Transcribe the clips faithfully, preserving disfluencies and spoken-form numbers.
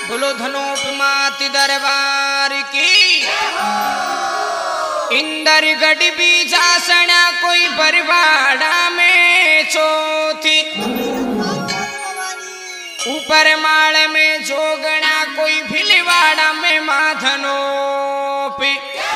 बोलो धनोपमाति दरबार की। इंदर गढ़ बीजासना कोई बरवाड़ा में चौथी, ऊपर माल में जोगना कोई भीलवाड़ा में माधनो पे।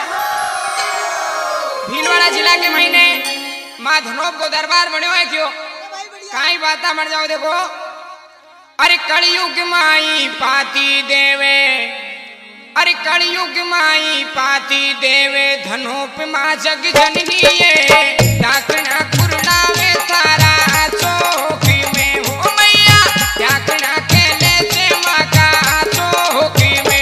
भीलवाड़ा जिला के महीने माधनोप को दरबार बने हुए क्यों काई बात मर जाओ देखो। अरे कलयुग माई पाती देवे, अरे कलयुग माई पाती देवे धनोप माँ जग जननी ये डाकना कुरनावे तारा चौकी में हो मैया डाकना के ले से माँ का चौकी में।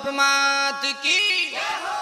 मात की